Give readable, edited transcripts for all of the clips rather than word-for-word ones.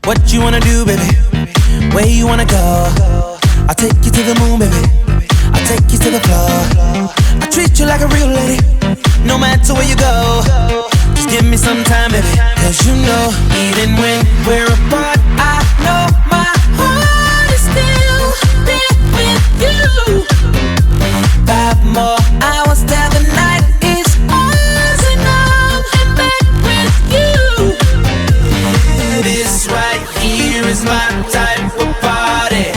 What you wanna do, baby? Where you wanna go? I'll take you to the moon, baby. I'll take you to the floor. I treat you like a real lady, no matter where you go. Just give me some time, baby. Cause you know, even when we're apart, I know my heart is still there with you. 5 more hours till the night is ours, and I'm back with you. This right here is my type of party.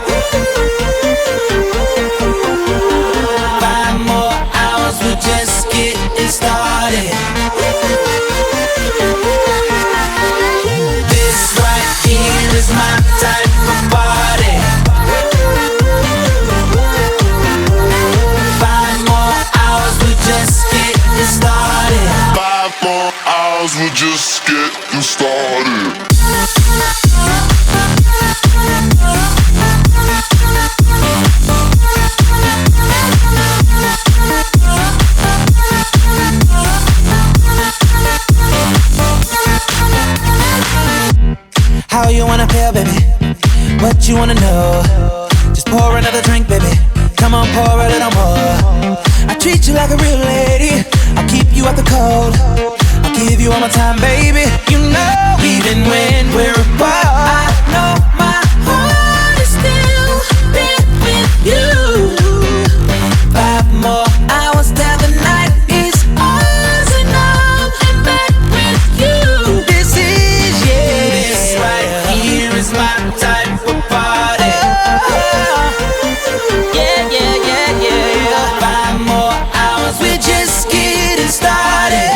5 more hours, we're just getting started. This right here is my type of party. 5 more hours, we're just getting started. 5 more hours, we're just getting started. How you wanna feel, baby? What you wanna know? Just pour another drink, baby. Come on, pour a little more. I treat you like a real lady. I'll keep you out the cold. I'll give you all my time, baby. You know, even when we're apart, I know my heart is still there with you. 5 more hours till the night is ours, and I'm back with you. This is, yeah, this right here is my type of party. Yeah, yeah, yeah, yeah. 5 more hours, we're just getting started.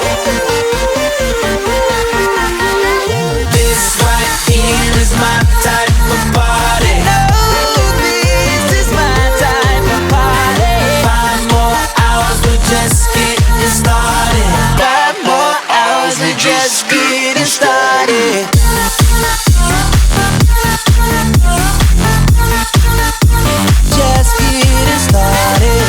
This right here is my type of party. No, this is my type of party. 5 more hours, we're just getting started. 5 more hours, we're just getting started. Just getting started.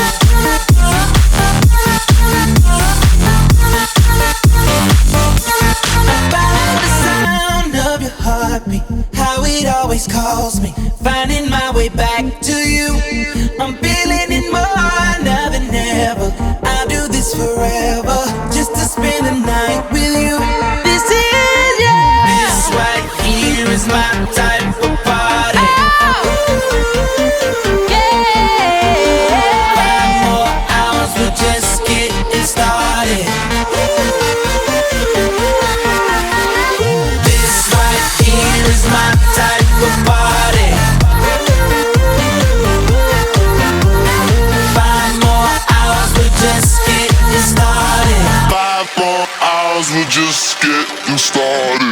About the sound of your heartbeat, how it always calls me, finding my way back to you. I'm feeling it more now than ever. I'll do this forever, just to spend the night with you. This is, yeah, this right here is my type of party. Yeah. 5 more hours, we're just getting started. This right here is my type of party. 5 more hours, we're just getting started. 5 more hours, we're just getting started.